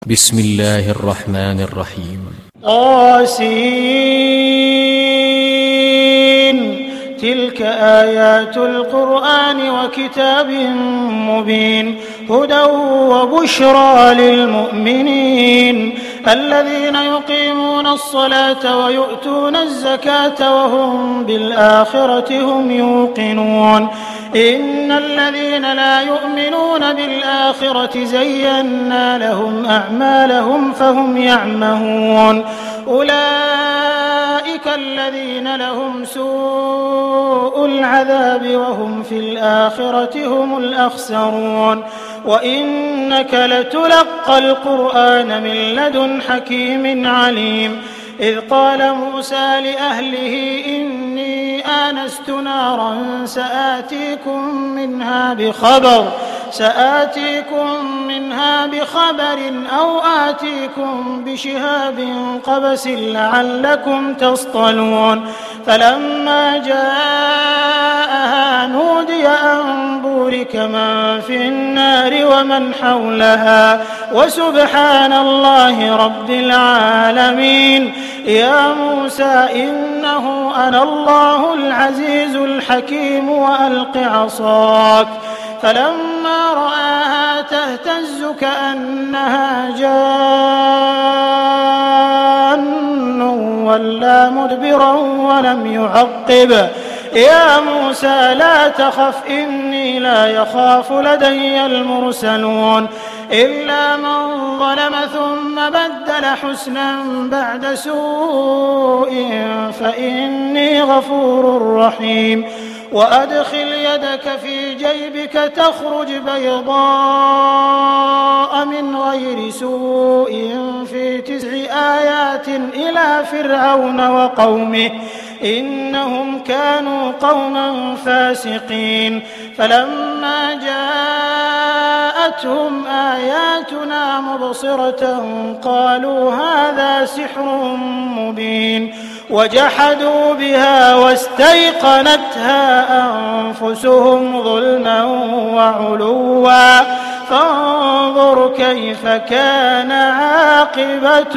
بسم الله الرحمن الرحيم. طاسين. تلك آيات القرآن وكتاب مبين هدى وبشرى للمؤمنين الذين يقيمون الصلاة ويؤتون الزكاة وهم بالآخرة هم يوقنون إن الذين لا يؤمنون بالآخرة زينا لهم أعمالهم فهم يعمهون أولئك الذين لهم سوء العذاب وهم في الآخرة هم الأخسرون وإنك لتلقى القرآن من لدن حكيم عليم إذ قال موسى لأهله إني آنست نارا سآتيكم منها بخبر أو آتيكم بشهاب قبس لعلكم تصطلون فلما جاءها نودي أن بورك من في النار ومن حولها وسبحان الله رب العالمين يا موسى إنه أنا الله العزيز الحكيم وألق عصاك فلما رآها تهتز كأنها جان ولا مدبرا ولم يعقب يا موسى لا تخف إني لا يخاف لدي المرسلون إلا من ظلم ثم بدل حسنا بعد سوء فإني غفور رحيم وأدخل يدك في جيبك تخرج بيضاء من غير سوء في 9 آيات إلى فرعون وقومه إنهم كانوا قوما فاسقين فلما جاءتهم آياتنا مبصرة قالوا هذا سحر مبين وجحدوا بها واستيقنتها أنفسهم ظلما وعلوا فانظر كيف كان عاقبة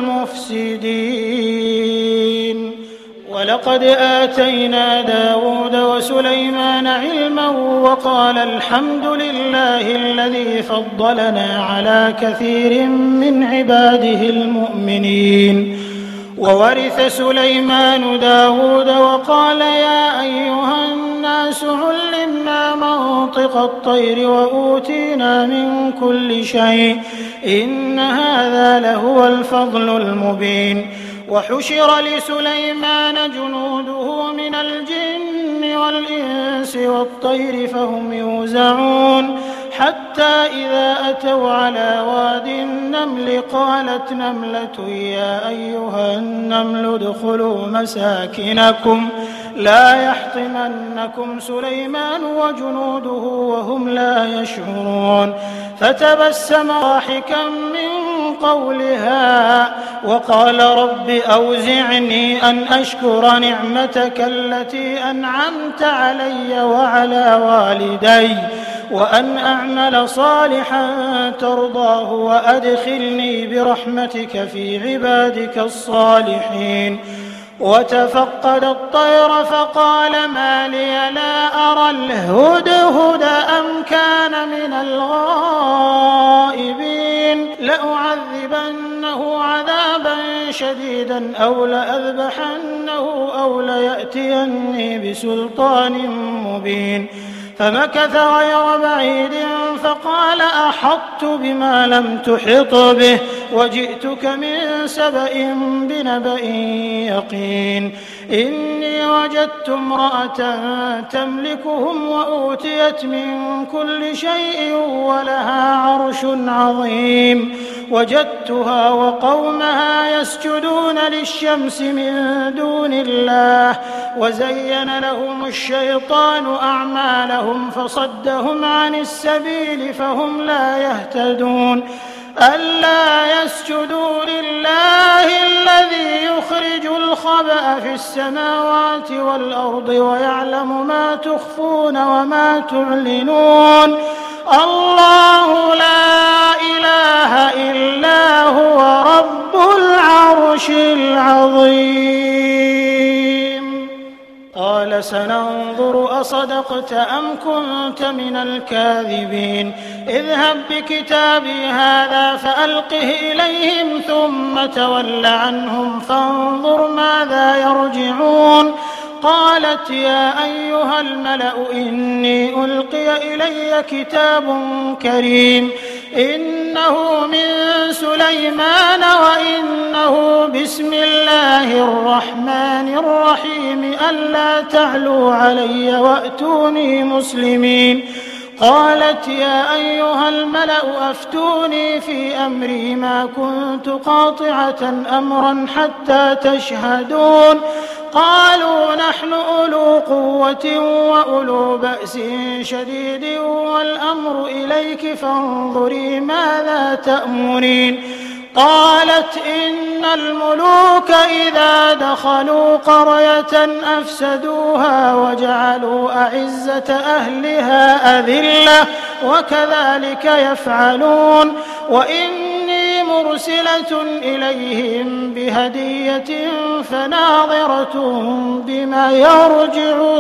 المفسدين ولقد آتينا داود وسليمان علما وقال الحمد لله الذي فضلنا على كثير من عباده المؤمنين وورث سليمان داود وقال يا أيها الناس علمنا منطق الطير وأوتينا من كل شيء إن هذا لهو الفضل المبين وحشر لسليمان جنوده من الجن والإنس والطير فهم يوزعون حتى إذا أتوا على واد النمل قالت نملة يا أيها النمل ادخلوا مساكنكم لا يحطمنكم سليمان وجنوده وهم لا يشعرون فتبسم ضاحكا من قولها وقال رب أوزعني أن أشكر نعمتك التي أنعمت علي وعلى والدي وأن أعمل صالحا ترضاه وأدخلني برحمتك في عبادك الصالحين وتفقد الطير فقال ما لي لا أرى الهدهد أم كان من الغائبين لأعذبنه عذابا شديدا أو لأذبحنه أو ليأتيني بسلطان مبين فمكث غير بعيد فقال أحطت بما لم تحط به وجئتك من سبأ بنبأ يقين إني وجدت امرأة تملكهم وأوتيت من كل شيء ولها عرش عظيم وجدتها وقومها يسجدون للشمس من دون الله وزين لهم الشيطان أعمالهم فصدهم عن السبيل فهم لا يهتدون ألا يسجدوا لله الذي يخرج الخبأ في السماوات والأرض ويعلم ما تخفون وما تعلنون الله لا إله إلا هو رب العرش العظيم. قال سننظر أصدقت أم كنت من الكاذبين اذهب بكتابي هذا فألقه إليهم ثم تول عنهم فانظر ماذا يرجعون. قالت يا أيها الملأ إني ألقي إلي كتاب كريم إنه من سليمان وإنه بسم الله الرحمن الرحيم ألا تعلوا علي وأتوني مسلمين. قالت يا أيها الملأ أفتوني في أمري ما كنت قاطعة أمرا حتى تشهدون. قالوا نحن أولو قوة وأولو بأس شديد والأمر إليك فانظري ماذا تأمرين. قالت إن الملوك إذا دخلوا قرية أفسدوها وجعلوا أعزة أهلها أذلة وكذلك يفعلون. وإني مرسلة إليهم بهدية فناظرة بما يرجع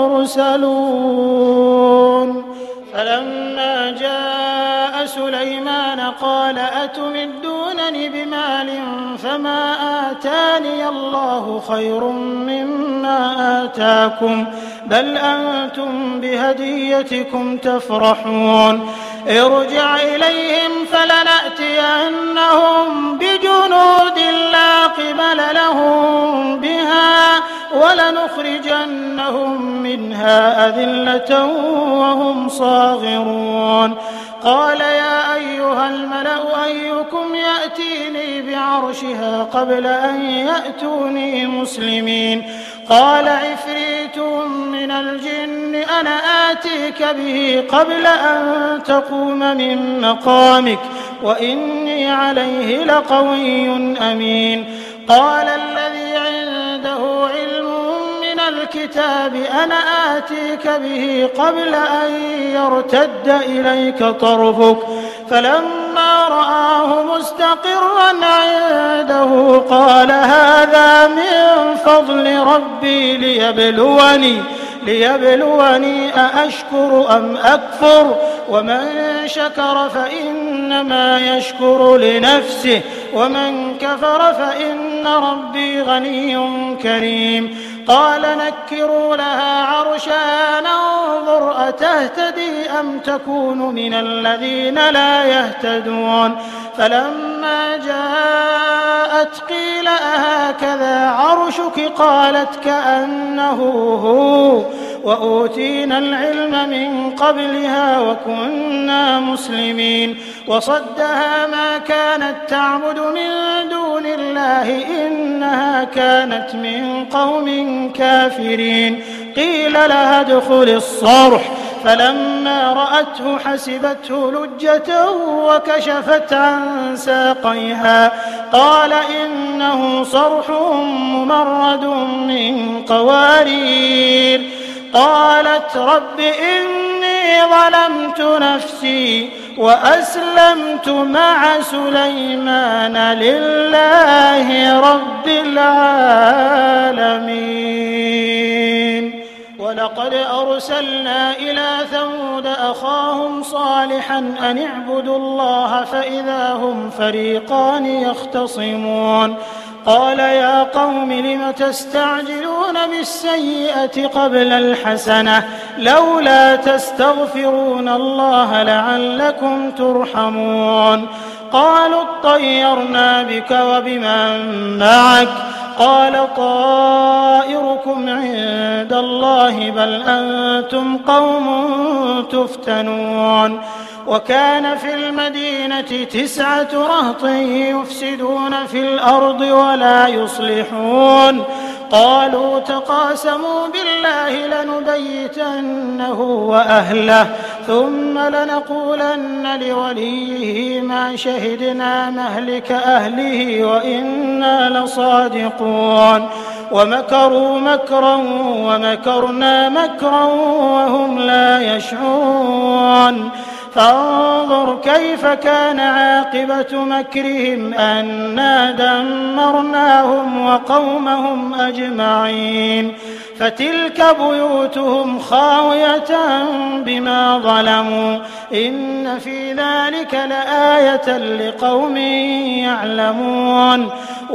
المرسلون. فلما جاء سليمان قال أتمدونني بمال فما آتاني الله خير مما آتاكم بل أنتم بهديتكم تفرحون. ارجع إليهم فلنأتينهم بجنود لا قبل لهم بها ولنخرجنهم منها أذلة وهم صاغرون. قال يا أيها الملأ أيكم يأتيني بعرشها قبل أن يأتوني مسلمين. قال عفريت من الجن أنا آتيك به قبل أن تقوم من مقامك وإني عليه لقوي أمين. قال الذي عنده علم من الكتاب أنا آتيك به قبل أن يرتد إليك طرفك فلما رآه مستقرا عنده قال هذا من فضل ربي ليبلوني أأشكر أم أكفر ومن شكر فإنما يشكر لنفسه ومن كفر فإن ربي غني كريم. قال نكروا لها عرشها ننظر أتهتدي أم تكون من الذين لا يهتدون. فلما جاءت قيل أهكذا عرشك قالت كأنه هو وأوتينا العلم من قبلها وكنا مسلمين. وصدها ما كانت تعبد من دون الله إنها كانت من قوم كافرين. قيل لها ادخل الصرح فلما رأته حسبته لجة وكشفت عن ساقيها قال إنه صرح ممرد من قوارير. قالت رب إني ظلمت نفسي وأسلمت مع سليمان لله رب العالمين. ولقد أرسلنا إلى ثمود أخاهم صالحا أن اعبدوا الله فإذا هم فريقان يختصمون. قال يا قوم لم تستعجلون بالسيئة قبل الحسنة لولا تستغفرون الله لعلكم ترحمون. قالوا اطيرنا بك وبمن معك قال طائركم عند الله بل أنتم قوم تفتنون. وكان في المدينة 9 رهط يفسدون في الأرض ولا يصلحون. قالوا تقاسموا بالله لنبيتنه وأهله ثم لنقولن لوليه ما شهدنا مهلك أهله وإنا لصادقون. ومكروا مكرا ومكرنا مكرا وهم لا يشعرون. فانظر كيف كان عاقبة مكرهم أنا دمرناهم وقومهم أجمعين فتلك بيوتهم خاوية بما ظلموا إن في ذلك لآية لقوم يعلمون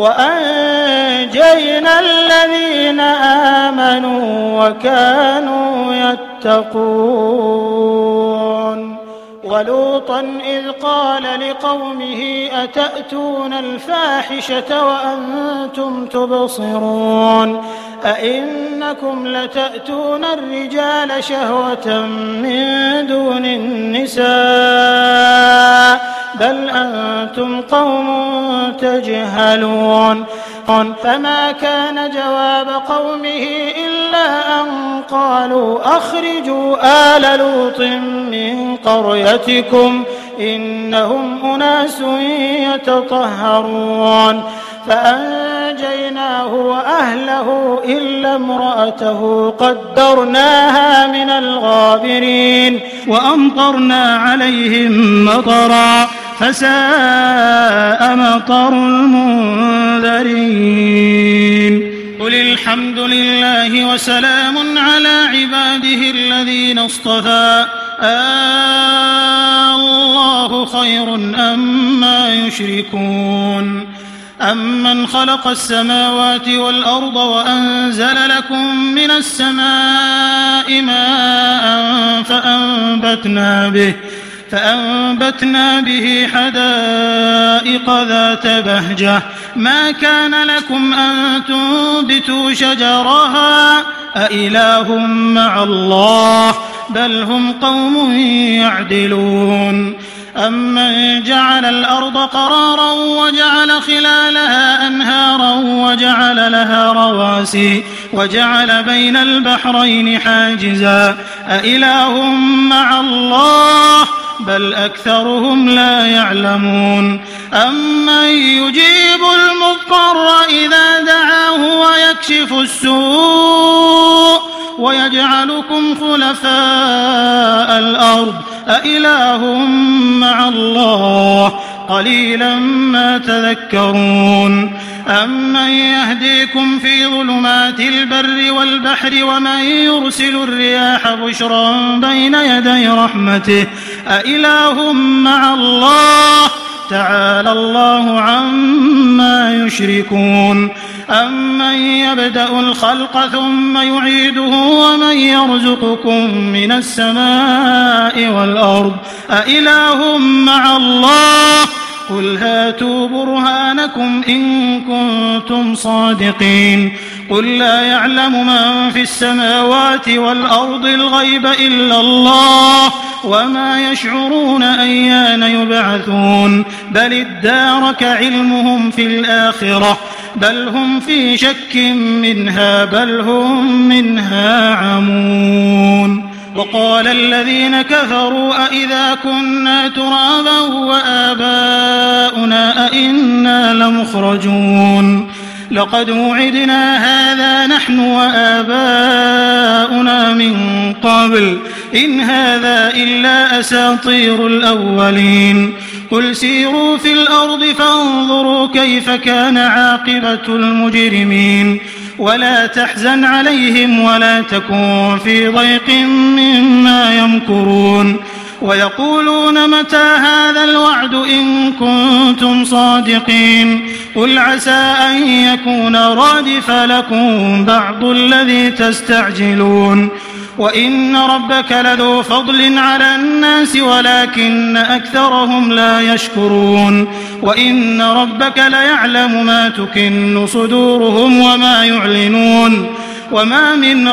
وأنجينا الذين آمنوا وكانوا يتقون ولوطا إذ قال لقومه أتأتون الفاحشة وأنتم تبصرون أئنكم لتأتون الرجال شهوة من دون النساء بل أنتم قوم تجهلون فما كان جواب قومه إلا أن قالوا أخرجوا آل لوط من قريتكم إنهم أناس يتطهرون فأنجيناه وأهله إلا امرأته قدرناها من الغابرين وأمطرنا عليهم مطرا فساء مطر المنذرين قل الحمد لله وسلام على عباده الذين اصطفى الله خير أما يشركون أمن خلق السماوات والأرض وأنزل لكم من السماء ماء فأنبتنا به حدائق ذات بهجة ما كان لكم أن تنبتوا شجرها أإله مع الله بل هم قوم يعدلون أمن جعل الأرض قرارا وجعل خلالها أنهارا وجعل لها رواسي وجعل بين البحرين حاجزا أإله مع الله بل أكثرهم لا يعلمون أمن يجيب المضطر إذا دعاه ويكشف السوء ويجعلكم خلفاء الأرض أإله مع الله قليلا ما تذكرون أمن يهديكم في ظلمات البر والبحر ومن يرسل الرياح بشرا بين يدي رحمته أإله مع الله تعالى الله عما يشركون أمن يبدأ الخلق ثم يعيده ومن يرزقكم من السماء والأرض أإله مع الله قل هاتوا برهانكم إن كنتم صادقين قل لا يعلم من في السماوات والأرض الغيب إلا الله وما يشعرون أيان يبعثون بل ادارك علمهم في الآخرة بل هم في شك منها بل هم منها عمون وقال الذين كفروا أئذا كنا ترابا وآباؤنا أئنا لمخرجون لقد وعدنا هذا نحن وآباؤنا من قبل إن هذا إلا أساطير الأولين قل سيروا في الأرض فانظروا كيف كان عاقبة المجرمين ولا تحزن عليهم ولا تكن في ضيق مما يمكرون ويقولون متى هذا الوعد إن كنتم صادقين قل عسى أن يكون رادف لكم بعض الذي تستعجلون وإن ربك لذو فضل على الناس ولكن أكثرهم لا يشكرون وإن ربك ليعلم ما تكن صدورهم وما يعلنون وما من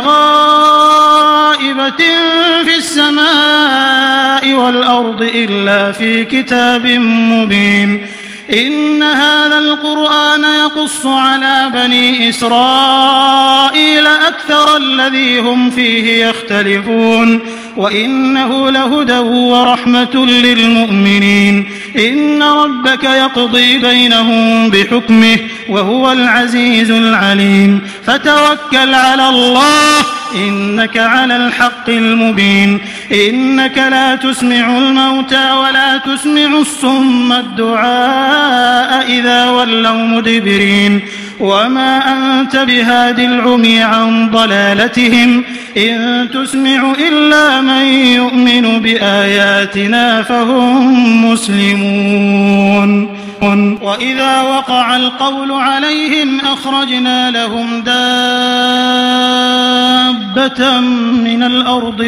غائبة في السماء والأرض إلا في كتاب مبين إن هذا القرآن يقص على بني إسرائيل أكثر الذي هم فيه يختلفون وإنه لهدى ورحمة للمؤمنين إن ربك يقضي بينهم بحكمه وهو العزيز العليم فتوكل على الله إنك على الحق المبين إنك لا تسمع الموتى ولا تسمع الصم الدعاء إذا ولوا مدبرين وما أنت بهاد العمي عن ضلالتهم إن تسمع إلا من يؤمن بآياتنا فهم مسلمون وإذا وقع القول عليهم أخرجنا لهم دابة من الأرض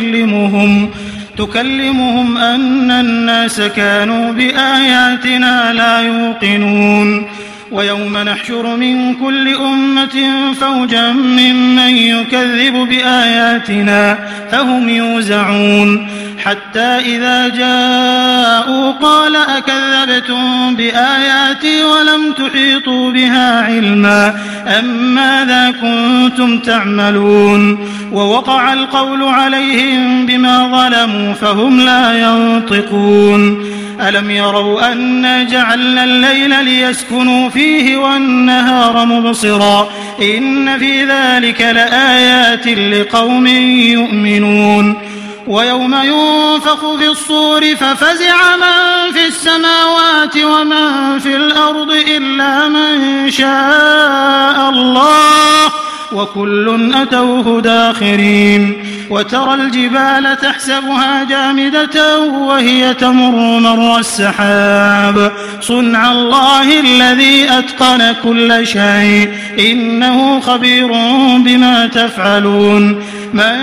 تكلمهم أن الناس كانوا بآياتنا لا يوقنون ويوم نحشر من كل أمة فوجا ممن يكذب بآياتنا فهم يوزعون حتى إذا جاءوا قال أكذبتم بآياتي ولم تحيطوا بها علما أم ماذا كنتم تعملون ووقع القول عليهم بما ظلموا فهم لا ينطقون ألم يروا أنا جعلنا الليل ليسكنوا فيه والنهار مبصرا إن في ذلك لآيات لقوم يؤمنون ويوم ينفخ في الصور ففزع من في السماوات ومن في الأرض إلا من شاء الله وكل أتوه داخرين وترى الجبال تحسبها جامدة وهي تمر مر السحاب صنع الله الذي أتقن كل شيء إنه خبير بما تفعلون من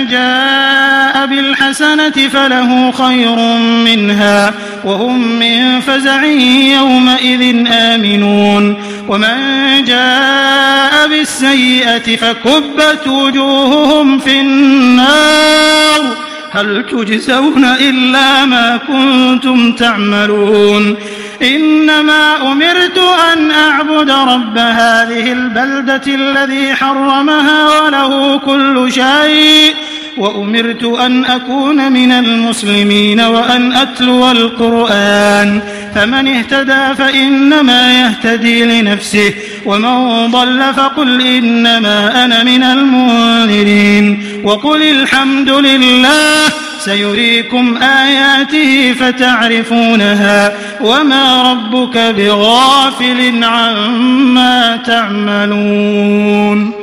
جاء بالحسنة فله خير منها وهم من فزع يومئذ آمنون ومن جاء بالسيئة فكبت وجوههم في النار هل تجزون إلا ما كنتم تعملون إنما أمرت أن أعبد رب هذه البلدة الذي حرمها وله كل شيء وأمرت أن أكون من المسلمين وأن أتلو القرآن فمن اهتدى فإنما يهتدي لنفسه ومن ضل فقل إنما أنا من المنذرين وقل الحمد لله سيريكم آياته فتعرفونها وما ربك بغافل عما تعملون